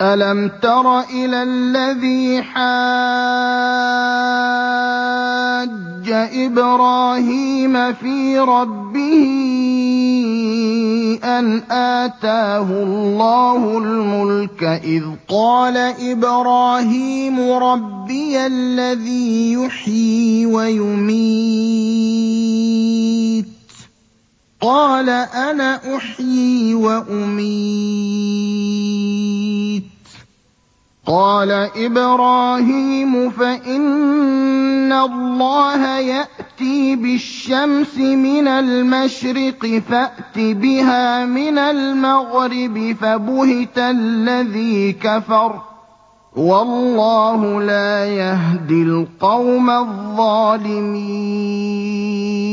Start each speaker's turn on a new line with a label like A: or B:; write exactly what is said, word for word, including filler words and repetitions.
A: أَلَمْ تَرَ إِلَى الَّذِي حَاجَّ إِبْرَاهِيمَ فِي رَبِّهِ أَنْ آتَاهُ اللَّهُ الْمُلْكَ إِذْ قَالَ إِبْرَاهِيمُ رَبِّيَ الَّذِي يُحْيِي وَيُمِيتُ قَالَ أَنَا أُحْيِي وَأُمِيتُ قَالَ إِبْرَاهِيمُ فَإِنَّ اللَّهَ يَأْتِي بِالشَّمْسِ مِنَ الْمَشْرِقِ فَأْتِ بِهَا مِنَ الْمَغْرِبِ فَبُهِتَ الَّذِي كَفَرَ ۗ وَاللَّهُ لَا يَهْدِي الْقَوْمَ الظَّالِمِينَ